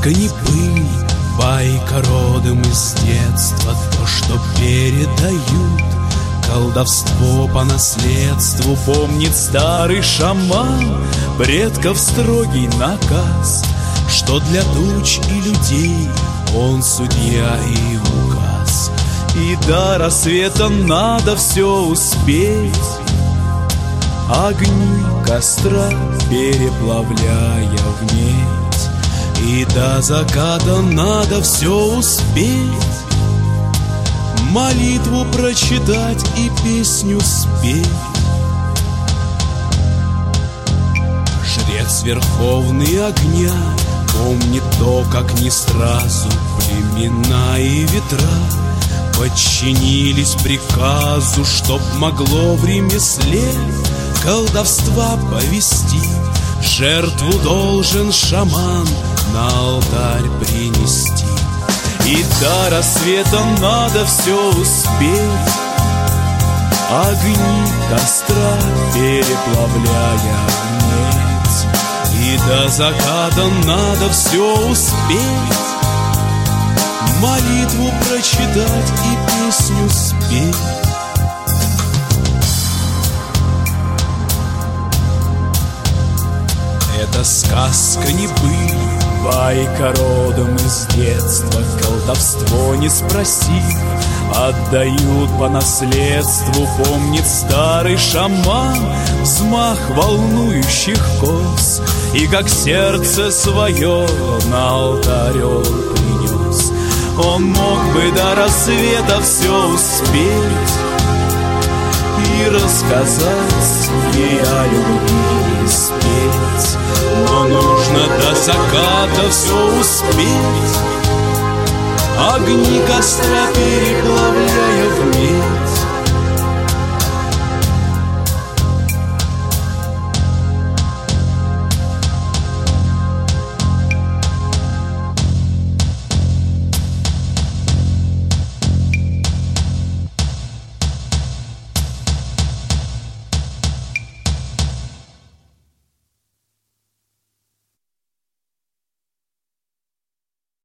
сказка не пыль, байка родом из детства. То, что передают, колдовство по наследству. Помнит старый шаман предков строгий наказ, что для туч и людей он судья и указ. И до рассвета надо все успеть, огни костра переплавляя в медь. И до заката надо все успеть, молитву прочитать и песню спеть. Жрец верховный огня помнит то, как не сразу племена и ветра подчинились приказу, чтоб могло в ремесле колдовства повести. Жертву должен шаман на алтарь принести. И до рассвета надо все успеть, огни костра переплавляя в медь. И до заката надо все успеть, молитву прочитать и песню спеть. Это сказка не быль, байка родом из детства. Колдовство не спросив, отдают по наследству. Помнит старый шаман взмах волнующих кос, и как сердце свое на алтарь он принес. Он мог бы до рассвета все успеть и рассказать ей о любви и спеть. Но нужно до заката все успеть, огни костра переплавляя в медь.